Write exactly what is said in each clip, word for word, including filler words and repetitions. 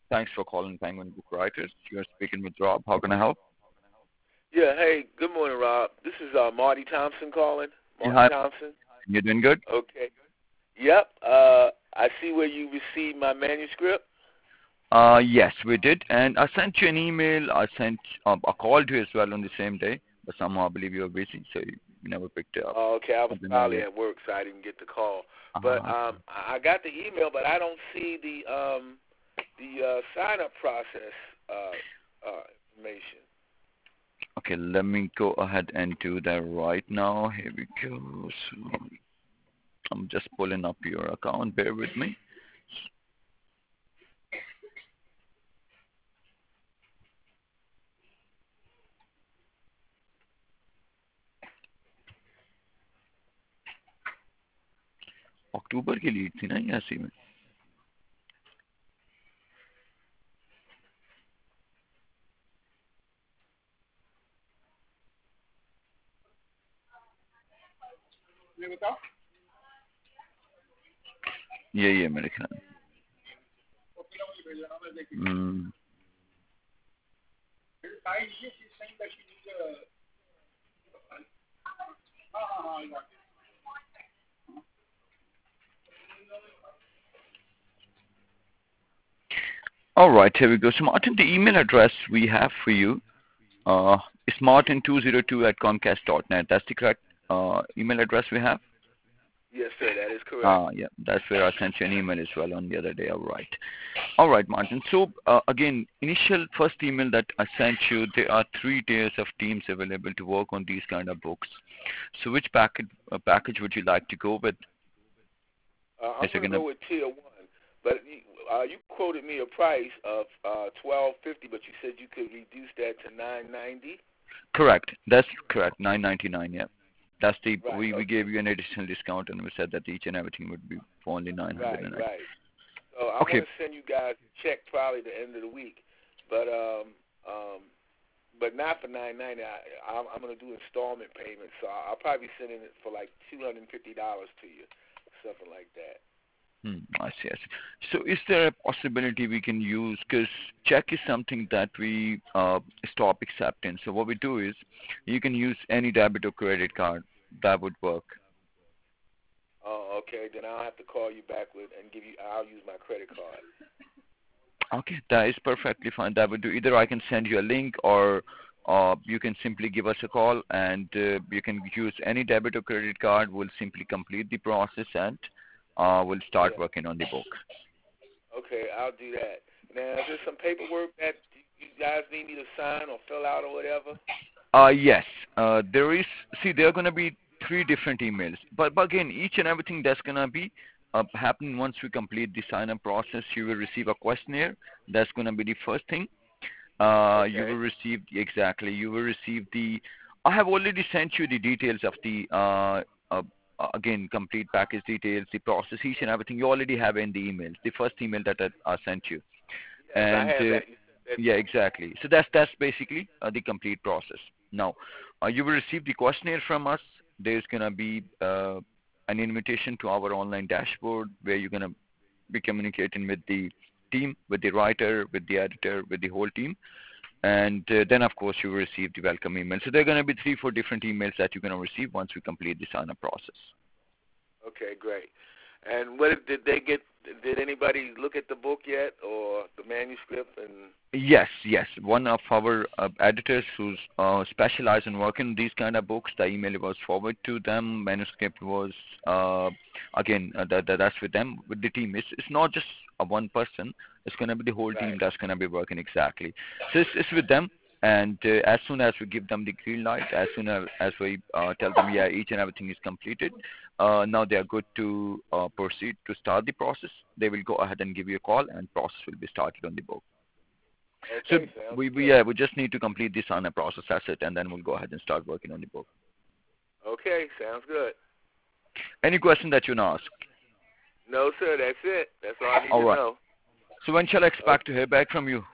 Thanks for calling Penguin Book Writers. You're speaking with Rob. How can I help? Yeah, hey, good morning, Rob. This is uh, Marty Thompson calling. Yeah, Marty hi. Thompson. You doing good? Okay. Yep. Uh, I see where you received my manuscript. Uh, yes, we did. And I sent you an email. I sent um, a call to you as well on the same day, but somehow I believe you were busy, so you never picked it up. Oh, okay, I was Something probably earlier. at work, so I didn't get the call. But Uh, um, I I got the email, but I don't see the um, the uh, sign up process uh, uh, information. okay, let me go ahead and do that right now. Here we go. So I'm just pulling up your account. Bear with me. अक्टूबर की lead थी ना ये ऐसी में यही है मेरे ख्याल में हम्म, all right, here we go. So Martin, the email address we have for you uh, is martin two zero two at comcast dot net. That's the correct uh, email address we have? Yes, sir, that is correct. Ah, yeah, that's where I sent you an email as well on the other day. All right. All right, Martin. So, uh, again, initial first email that I sent you, there are three tiers of teams available to work on these kind of books. So, which package uh, package would you like to go with? Uh, Is I'm it going to gonna go with tier one, but you, uh, you quoted me a price of uh, twelve fifty, but you said you could reduce that to nine ninety. correct? That's correct. Nine ninety nine. Yeah, that's the Right. we we Okay. gave you an additional discount and we said that each and everything would be for only nine hundred Right. and ninety. Right. So I Okay. want to send you guys a check probably the end of the week, but um um but not for nine ninety. I I'm, I'm going to do installment payments, so I'll probably be sending it for like two hundred and fifty dollars to you, something like that. Hmm, I see, I see. So is there a possibility we can use, because check is something that we uh, stop accepting. So what we do is you can use any debit or credit card. That would work. Oh, okay. Then I'll have to call you back with and give you. I'll use my credit card. Okay, that is perfectly fine. That would do. Either I can send you a link or uh, you can simply give us a call and uh, you can use any debit or credit card. We'll simply complete the process and uh, we'll start Yeah. working on the book. Okay, I'll do that. Now, is there some paperwork that you guys need me to sign or fill out or whatever? Uh, yes, uh, there is. See, there are going to be three different emails, but, but again, each and everything that's going to be uh, happening once we complete the sign-up process. You will receive a questionnaire. That's going to be the first thing. Uh, you Okay. will receive the, exactly. You will receive the. I have already sent you the details of the. Uh, uh, uh, again, complete package details, the process, each and everything. You already have in the emails. The first email that I, I sent you, Yes, I and have uh, that. You sent that yeah, to me. exactly. So that's that's basically uh, the complete process. Now, uh, you will receive the questionnaire from us. There's gonna be uh, an invitation to our online dashboard where you're gonna be communicating with the team, with the writer, with the editor, with the whole team. And uh, then, of course, you will receive the welcome email. So there are going to be three, four different emails that you're going to receive once we complete the sign-up process. Okay, great. And what did they get? Did anybody look at the book yet, or the manuscript? And Yes, yes. One of our uh, editors who's uh, specialized in working these kind of books, the email was forwarded to them. Manuscript was uh, again uh, that, that that's with them with the team. It's it's not just a one person. It's gonna be the whole team right. that's gonna be working exactly. So it's, it's with them. And uh, as soon as we give them the green light, as soon as, as we uh, tell them, yeah, each and everything is completed, uh, now they are good to uh, proceed to start the process. They will go ahead and give you a call, and process will be started on the book. So Okay, sounds we, we good. yeah we just need to complete this on a process. That's it, and then we'll go ahead and start working on the book. Okay, sounds good. Any question that you want to ask? No, sir, that's it. That's all I need All to right. know. So when shall I expect to Okay. hear back from you?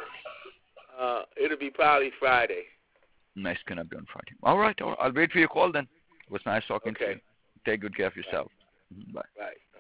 Uh, it'll be probably Friday. Nice, gonna be on Friday. All right, all right. I'll wait for your call then. It was nice talking to Okay. you. Take good care of Right. yourself. Mhm, bye. Right.